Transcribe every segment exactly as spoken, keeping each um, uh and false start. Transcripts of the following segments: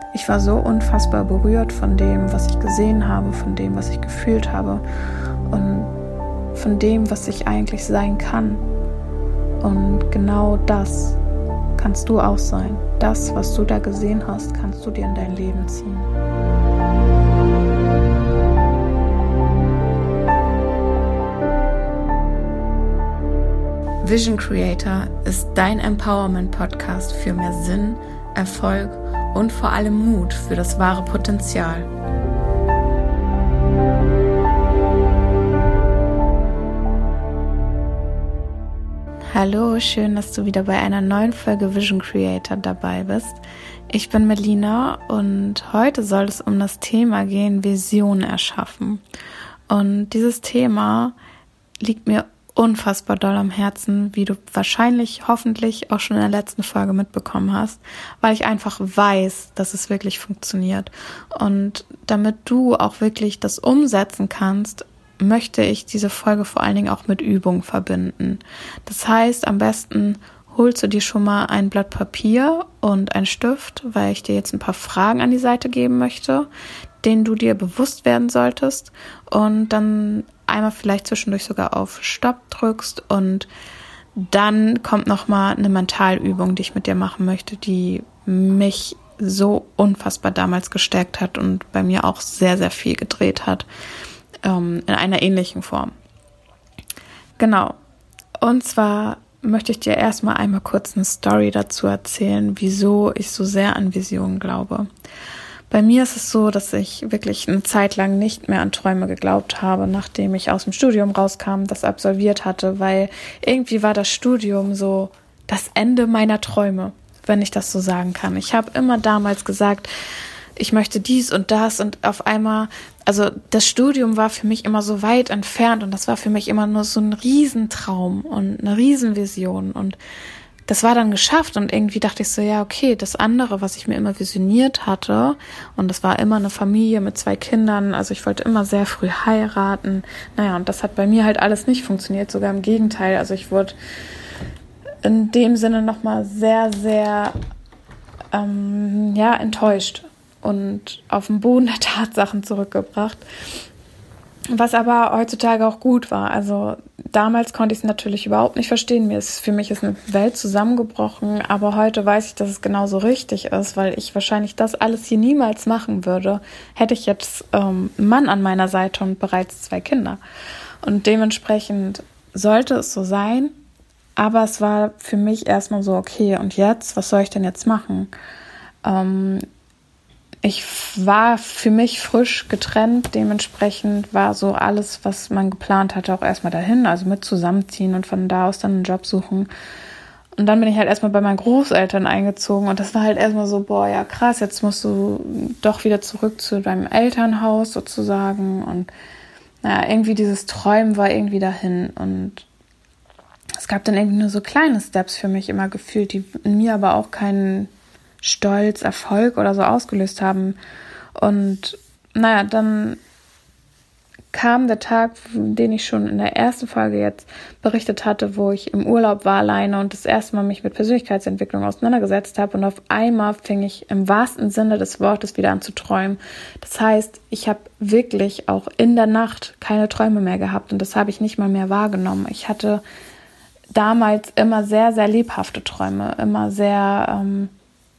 Ich war so unfassbar berührt von dem, was ich gesehen habe, von dem, was ich gefühlt habe und von dem, was ich eigentlich sein kann. Und genau das kannst du auch sein. Das, was du da gesehen hast, kannst du dir in dein Leben ziehen. Vision Creator ist dein Empowerment-Podcast für mehr Sinn, Erfolg und vor allem Mut für das wahre Potenzial. Hallo, schön, dass du wieder bei einer neuen Folge Vision Creator dabei bist. Ich bin Melina und heute soll es um das Thema gehen, Vision erschaffen. Und dieses Thema liegt mir unfassbar doll am Herzen, wie du wahrscheinlich, hoffentlich auch schon in der letzten Folge mitbekommen hast, weil ich einfach weiß, dass es wirklich funktioniert. Und damit du auch wirklich das umsetzen kannst, möchte ich diese Folge vor allen Dingen auch mit Übung verbinden. Das heißt, am besten holst du dir schon mal ein Blatt Papier und einen Stift, weil ich dir jetzt ein paar Fragen an die Seite geben möchte, denen du dir bewusst werden solltest und dann einmal vielleicht zwischendurch sogar auf Stopp drückst und dann kommt nochmal eine Mentalübung, die ich mit dir machen möchte, die mich so unfassbar damals gestärkt hat und bei mir auch sehr, sehr viel gedreht hat. In einer ähnlichen Form. Genau. Und zwar möchte ich dir erstmal einmal kurz eine Story dazu erzählen, wieso ich so sehr an Visionen glaube. Bei mir ist es so, dass ich wirklich eine Zeit lang nicht mehr an Träume geglaubt habe, nachdem ich aus dem Studium rauskam, das absolviert hatte, weil irgendwie war das Studium so das Ende meiner Träume, wenn ich das so sagen kann. Ich habe immer damals gesagt, ich möchte dies und das und auf einmal, also das Studium war für mich immer so weit entfernt und das war für mich immer nur so ein Riesentraum und eine Riesenvision und das war dann geschafft und irgendwie dachte ich so, ja okay, das andere, was ich mir immer visioniert hatte und das war immer eine Familie mit zwei Kindern, also ich wollte immer sehr früh heiraten, naja und das hat bei mir halt alles nicht funktioniert, sogar im Gegenteil, also ich wurde in dem Sinne nochmal sehr, sehr ähm, ja, enttäuscht und auf den Boden der Tatsachen zurückgebracht, was aber heutzutage auch gut war. Also damals konnte ich es natürlich überhaupt nicht verstehen, mir ist für mich ist eine Welt zusammengebrochen, aber heute weiß ich, dass es genauso richtig ist, weil ich wahrscheinlich das alles hier niemals machen würde, hätte ich jetzt ähm, einen Mann an meiner Seite und bereits zwei Kinder. Und dementsprechend sollte es so sein, aber es war für mich erstmal so, okay, und jetzt, was soll ich denn jetzt machen? Ähm, Ich war für mich frisch getrennt, dementsprechend war so alles, was man geplant hatte, auch erstmal dahin, also mit zusammenziehen und von da aus dann einen Job suchen. Und dann bin ich halt erstmal bei meinen Großeltern eingezogen und das war halt erstmal so, boah, ja krass, jetzt musst du doch wieder zurück zu deinem Elternhaus sozusagen und naja, irgendwie dieses Träumen war irgendwie dahin und es gab dann irgendwie nur so kleine Steps für mich immer gefühlt, die in mir aber auch keinen Stolz, Erfolg oder so ausgelöst haben. Und naja, dann kam der Tag, den ich schon in der ersten Folge jetzt berichtet hatte, wo ich im Urlaub war alleine und das erste Mal mich mit Persönlichkeitsentwicklung auseinandergesetzt habe und auf einmal fing ich im wahrsten Sinne des Wortes wieder an zu träumen. Das heißt, ich habe wirklich auch in der Nacht keine Träume mehr gehabt und das habe ich nicht mal mehr wahrgenommen. Ich hatte damals immer sehr, sehr lebhafte Träume, immer sehr ähm,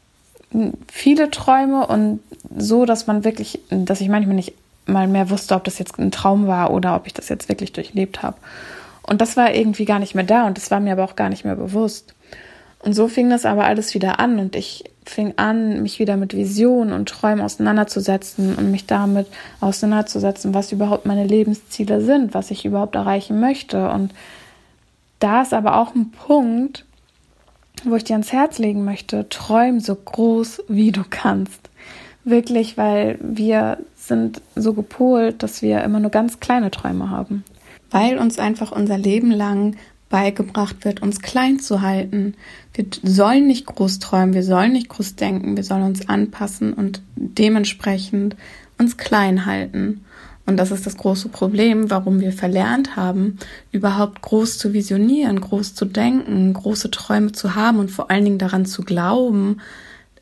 viele Träume und so, dass man wirklich, dass ich manchmal nicht mal mehr wusste, ob das jetzt ein Traum war oder ob ich das jetzt wirklich durchlebt habe. Und das war irgendwie gar nicht mehr da und das war mir aber auch gar nicht mehr bewusst. Und so fing das aber alles wieder an und ich fing an, mich wieder mit Visionen und Träumen auseinanderzusetzen und mich damit auseinanderzusetzen, was überhaupt meine Lebensziele sind, was ich überhaupt erreichen möchte. Und da ist aber auch ein Punkt, wo ich dir ans Herz legen möchte, träum so groß, wie du kannst. Wirklich, weil wir sind so gepolt, dass wir immer nur ganz kleine Träume haben. Weil uns einfach unser Leben lang beigebracht wird, uns klein zu halten. Wir sollen nicht groß träumen, wir sollen nicht groß denken, wir sollen uns anpassen und dementsprechend uns klein halten. Und das ist das große Problem, warum wir verlernt haben, überhaupt groß zu visionieren, groß zu denken, große Träume zu haben und vor allen Dingen daran zu glauben,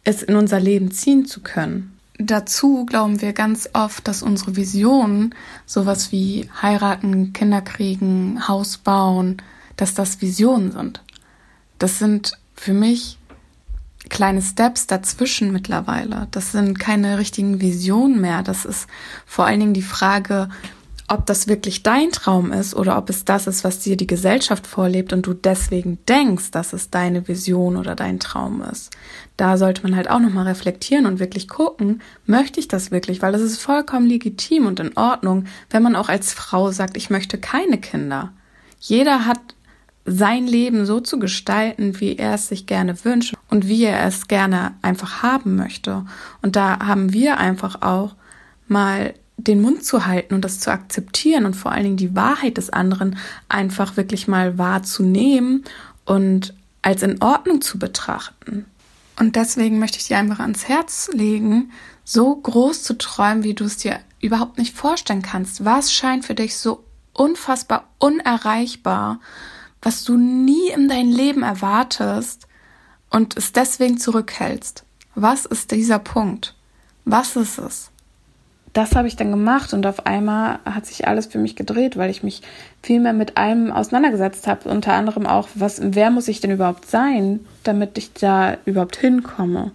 es in unser Leben ziehen zu können. Dazu glauben wir ganz oft, dass unsere Visionen, sowas wie heiraten, Kinder kriegen, Haus bauen, dass das Visionen sind. Das sind für mich kleine Steps dazwischen mittlerweile. Das sind keine richtigen Visionen mehr. Das ist vor allen Dingen die Frage, ob das wirklich dein Traum ist oder ob es das ist, was dir die Gesellschaft vorlebt und du deswegen denkst, dass es deine Vision oder dein Traum ist. Da sollte man halt auch nochmal reflektieren und wirklich gucken, möchte ich das wirklich? Weil es ist vollkommen legitim und in Ordnung, wenn man auch als Frau sagt, ich möchte keine Kinder. Jeder hat sein Leben so zu gestalten, wie er es sich gerne wünscht und wie er es gerne einfach haben möchte. Und da haben wir einfach auch mal den Mund zu halten und das zu akzeptieren und vor allen Dingen die Wahrheit des anderen einfach wirklich mal wahrzunehmen und als in Ordnung zu betrachten. Und deswegen möchte ich dir einfach ans Herz legen, so groß zu träumen, wie du es dir überhaupt nicht vorstellen kannst. Was scheint für dich so unfassbar unerreichbar, was du nie in dein Leben erwartest und es deswegen zurückhältst? Was ist dieser Punkt? Was ist es? Das habe ich dann gemacht und auf einmal hat sich alles für mich gedreht, weil ich mich viel mehr mit allem auseinandergesetzt habe. Unter anderem auch, was, wer muss ich denn überhaupt sein, damit ich da überhaupt hinkomme.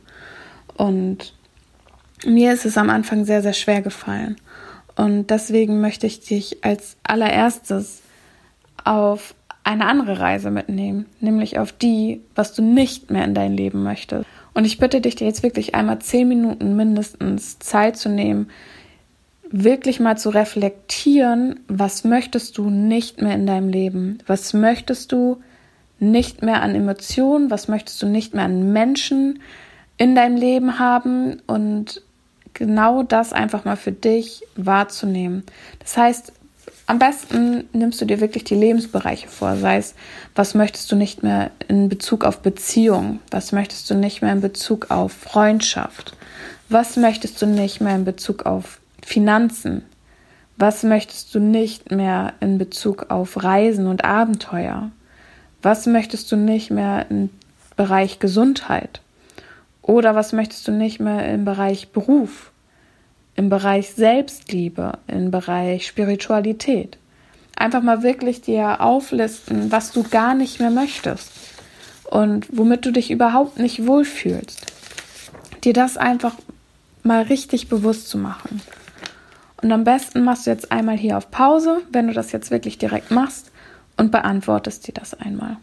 Und mir ist es am Anfang sehr, sehr schwer gefallen. Und deswegen möchte ich dich als allererstes auf eine andere Reise mitnehmen, nämlich auf die, was du nicht mehr in dein Leben möchtest. Und ich bitte dich, dir jetzt wirklich einmal zehn Minuten mindestens Zeit zu nehmen, wirklich mal zu reflektieren, was möchtest du nicht mehr in deinem Leben? Was möchtest du nicht mehr an Emotionen? Was möchtest du nicht mehr an Menschen in deinem Leben haben? Und genau das einfach mal für dich wahrzunehmen. Das heißt, am besten nimmst du dir wirklich die Lebensbereiche vor, sei es, was möchtest du nicht mehr in Bezug auf Beziehung? Was möchtest du nicht mehr in Bezug auf Freundschaft? Was möchtest du nicht mehr in Bezug auf Finanzen? Was möchtest du nicht mehr in Bezug auf Reisen und Abenteuer? Was möchtest du nicht mehr im Bereich Gesundheit? Oder was möchtest du nicht mehr im Bereich Beruf, im Bereich Selbstliebe, im Bereich Spiritualität? Einfach mal wirklich dir auflisten, was du gar nicht mehr möchtest und womit du dich überhaupt nicht wohlfühlst. Dir das einfach mal richtig bewusst zu machen. Und am besten machst du jetzt einmal hier auf Pause, wenn du das jetzt wirklich direkt machst, und beantwortest dir das einmal.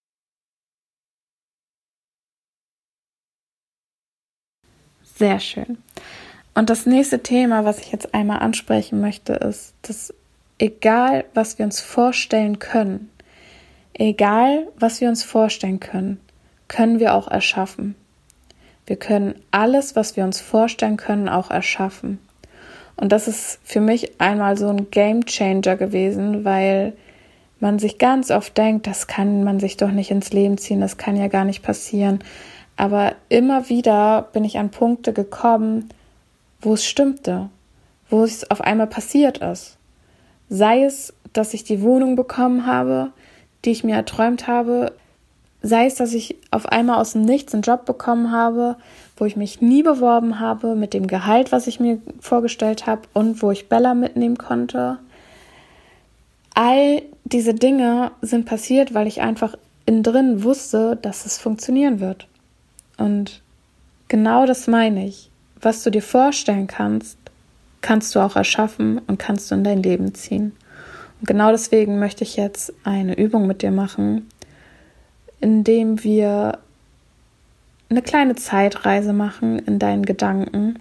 Sehr schön. Und das nächste Thema, was ich jetzt einmal ansprechen möchte, ist, dass egal, was wir uns vorstellen können, egal, was wir uns vorstellen können, können wir auch erschaffen. Wir können alles, was wir uns vorstellen können, auch erschaffen. Und das ist für mich einmal so ein Game-Changer gewesen, weil man sich ganz oft denkt, das kann man sich doch nicht ins Leben ziehen, das kann ja gar nicht passieren. Aber immer wieder bin ich an Punkte gekommen, wo es stimmte, wo es auf einmal passiert ist. Sei es, dass ich die Wohnung bekommen habe, die ich mir erträumt habe, sei es, dass ich auf einmal aus dem Nichts einen Job bekommen habe, wo ich mich nie beworben habe, mit dem Gehalt, was ich mir vorgestellt habe und wo ich Bella mitnehmen konnte. All diese Dinge sind passiert, weil ich einfach innen drin wusste, dass es funktionieren wird. Und genau das meine ich. Was du dir vorstellen kannst, kannst du auch erschaffen und kannst du in dein Leben ziehen. Und genau deswegen möchte ich jetzt eine Übung mit dir machen, indem wir eine kleine Zeitreise machen in deinen Gedanken.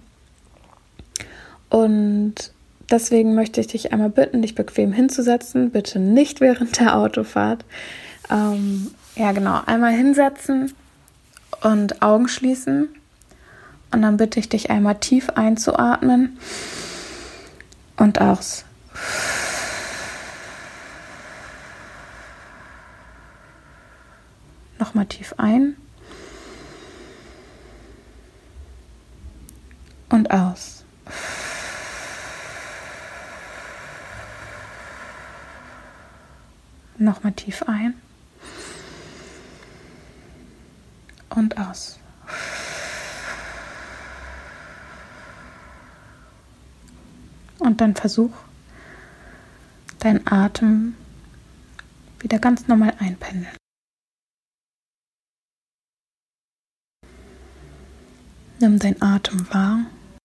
Und deswegen möchte ich dich einmal bitten, dich bequem hinzusetzen. Bitte nicht während der Autofahrt. Ähm, ja, genau. Einmal hinsetzen und Augen schließen. Und dann bitte ich dich einmal tief einzuatmen und aus. Nochmal tief ein und aus. Nochmal tief ein und aus. Und dann versuch, deinen Atem wieder ganz normal einpendeln. Nimm deinen Atem wahr.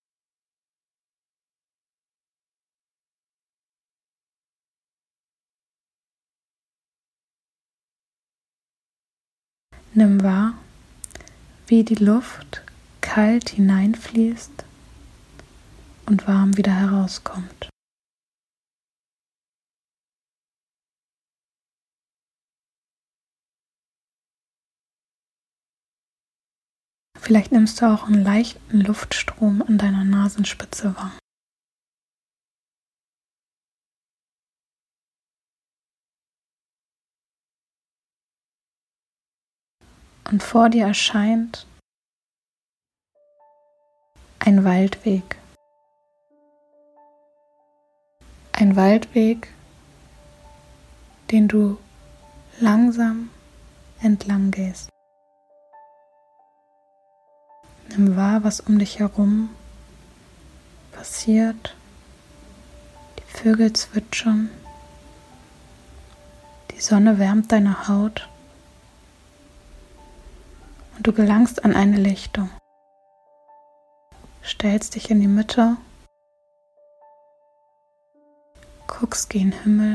Nimm wahr, wie die Luft kalt hineinfließt und warm wieder herauskommt. Vielleicht nimmst du auch einen leichten Luftstrom an deiner Nasenspitze wahr. Und vor dir erscheint ein Waldweg. Ein Waldweg, den du langsam entlang gehst. Nimm wahr, was um dich herum passiert. Die Vögel zwitschern. Die Sonne wärmt deine Haut. Und du gelangst an eine Lichtung. Stellst dich in die Mitte. Guckst gen Himmel.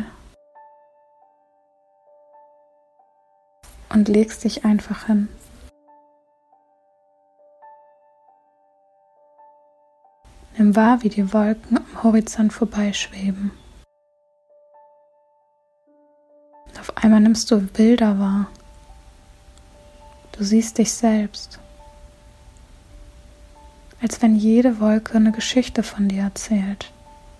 Und legst dich einfach hin. Nimm wahr, wie die Wolken am Horizont vorbeischweben. Und auf einmal nimmst du Bilder wahr. Du siehst dich selbst. Als wenn jede Wolke eine Geschichte von dir erzählt.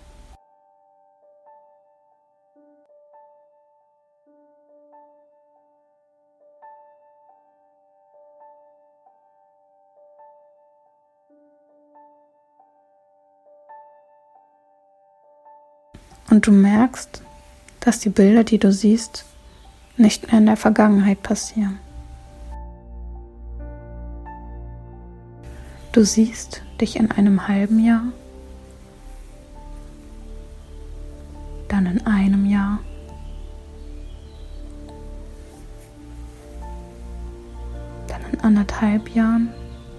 Und du merkst, dass die Bilder, die du siehst, nicht mehr in der Vergangenheit passieren. Du siehst dich in einem halben Jahr, dann in einem Jahr, dann in anderthalb Jahren.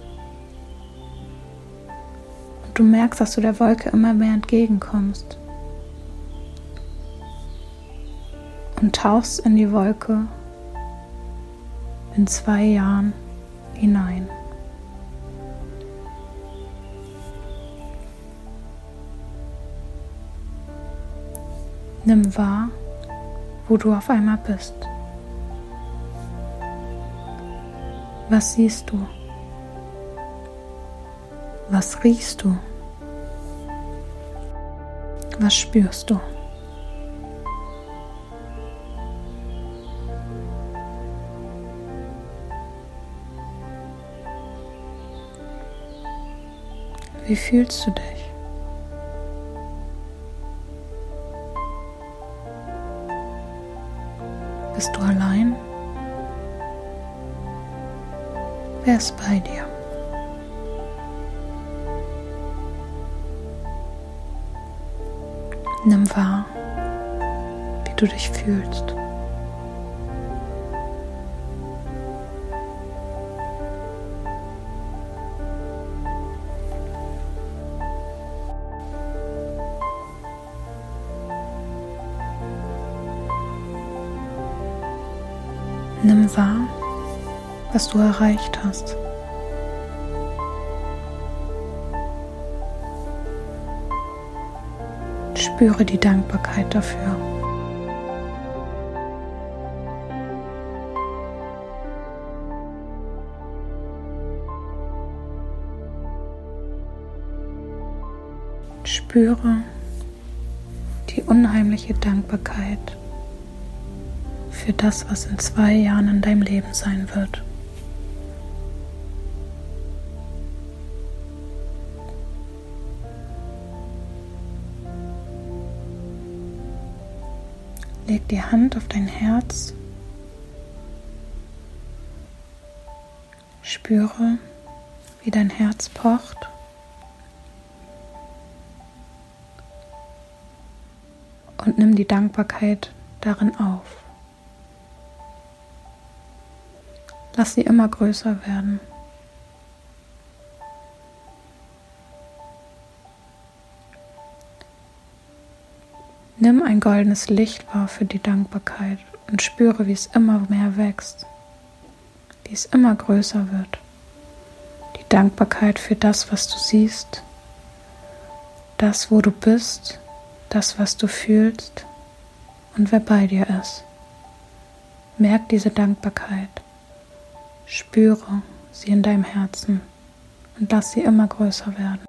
Und du merkst, dass du der Wolke immer mehr entgegenkommst. Und tauchst in die Wolke in zwei Jahren hinein. Nimm wahr, wo du auf einmal bist. Was siehst du? Was riechst du? Was spürst du? Wie fühlst du dich? Bist du allein? Wer ist bei dir? Nimm wahr, wie du dich fühlst. Nimm wahr, was du erreicht hast. Spüre die Dankbarkeit dafür. Spüre die unheimliche Dankbarkeit für das, was in zwei Jahren in deinem Leben sein wird. Leg die Hand auf dein Herz. Spüre, wie dein Herz pocht. und nimm die Dankbarkeit darin auf. Lass sie immer größer werden. Nimm ein goldenes Licht wahr für die Dankbarkeit und spüre, wie es immer mehr wächst, wie es immer größer wird. Die Dankbarkeit für das, was du siehst, das, wo du bist, das, was du fühlst und wer bei dir ist. Merk diese Dankbarkeit, spüre sie in deinem Herzen und lass sie immer größer werden.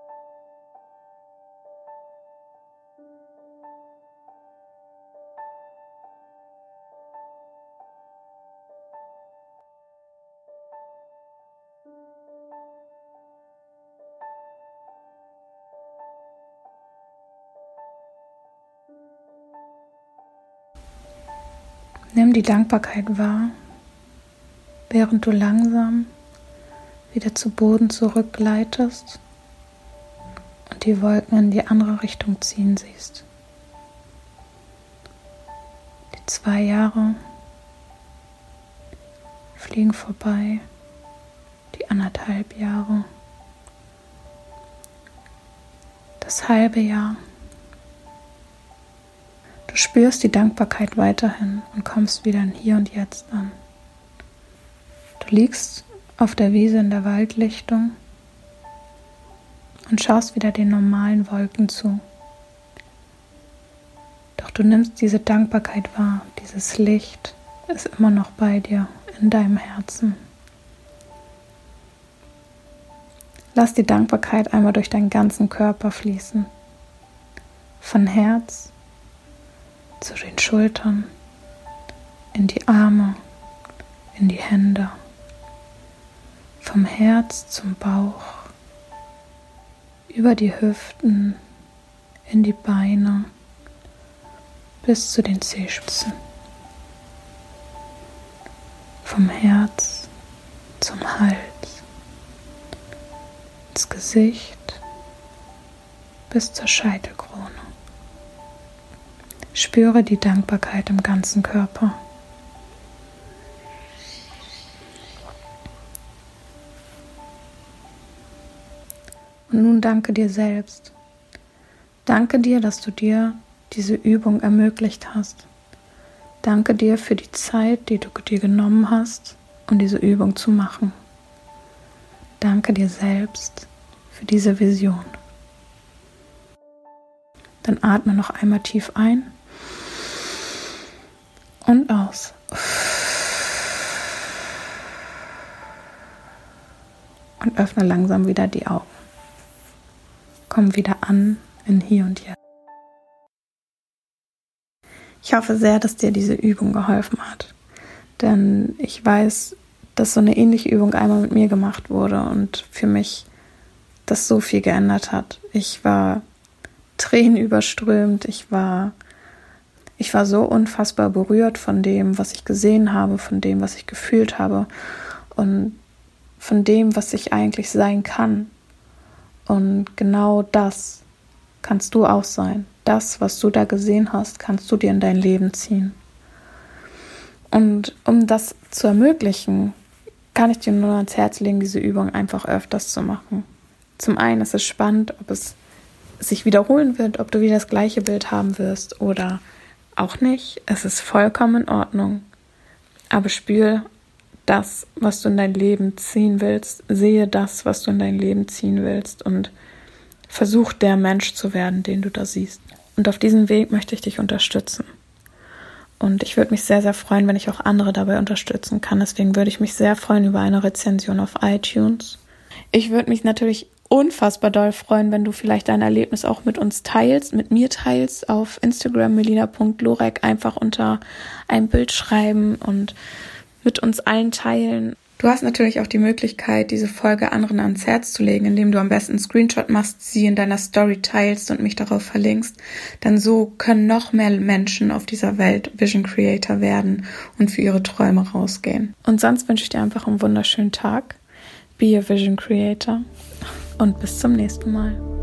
Nimm die Dankbarkeit wahr, während du langsam wieder zu Boden zurückgleitest und die Wolken in die andere Richtung ziehen siehst. Die zwei Jahre fliegen vorbei, die anderthalb Jahre, das halbe Jahr. Du spürst die Dankbarkeit weiterhin und kommst wieder in Hier und Jetzt an. Du liegst auf der Wiese in der Waldlichtung und schaust wieder den normalen Wolken zu. Doch du nimmst diese Dankbarkeit wahr, dieses Licht ist immer noch bei dir, in deinem Herzen. Lass die Dankbarkeit einmal durch deinen ganzen Körper fließen. Von Herz zu den Schultern, in die Arme, in die Hände, vom Herz zum Bauch, über die Hüften, in die Beine, bis zu den Zehenspitzen. Vom Herz zum Hals, ins Gesicht, bis zur Scheitelkrone. Spüre die Dankbarkeit im ganzen Körper. Und nun danke dir selbst. Danke dir, dass du dir diese Übung ermöglicht hast. Danke dir für die Zeit, die du dir genommen hast, um diese Übung zu machen. Danke dir selbst für diese Vision. Dann atme noch einmal tief ein und aus. Und öffne langsam wieder die Augen. Komm wieder an in Hier und Jetzt. Ich hoffe sehr, dass dir diese Übung geholfen hat. Denn ich weiß, dass so eine ähnliche Übung einmal mit mir gemacht wurde und für mich das so viel geändert hat. Ich war tränenüberströmt, ich war Ich war so unfassbar berührt von dem, was ich gesehen habe, von dem, was ich gefühlt habe und von dem, was ich eigentlich sein kann. Und genau das kannst du auch sein. Das, was du da gesehen hast, kannst du dir in dein Leben ziehen. Und um das zu ermöglichen, kann ich dir nur ans Herz legen, diese Übung einfach öfters zu machen. Zum einen ist es spannend, ob es sich wiederholen wird, ob du wieder das gleiche Bild haben wirst oder auch nicht. Es ist vollkommen in Ordnung. Aber spür das, was du in dein Leben ziehen willst. Sehe das, was du in dein Leben ziehen willst. Und versuch, der Mensch zu werden, den du da siehst. Und auf diesem Weg möchte ich dich unterstützen. Und ich würde mich sehr, sehr freuen, wenn ich auch andere dabei unterstützen kann. Deswegen würde ich mich sehr freuen über eine Rezension auf iTunes. Ich würde mich natürlich unfassbar doll freuen, wenn du vielleicht dein Erlebnis auch mit uns teilst, mit mir teilst, auf Instagram melina punkt lorek, einfach unter ein Bild schreiben und mit uns allen teilen. Du hast natürlich auch die Möglichkeit, diese Folge anderen ans Herz zu legen, indem du am besten einen Screenshot machst, sie in deiner Story teilst und mich darauf verlinkst. Denn so können noch mehr Menschen auf dieser Welt Vision Creator werden und für ihre Träume rausgehen. Und sonst wünsche ich dir einfach einen wunderschönen Tag. Be a Vision Creator. Und bis zum nächsten Mal.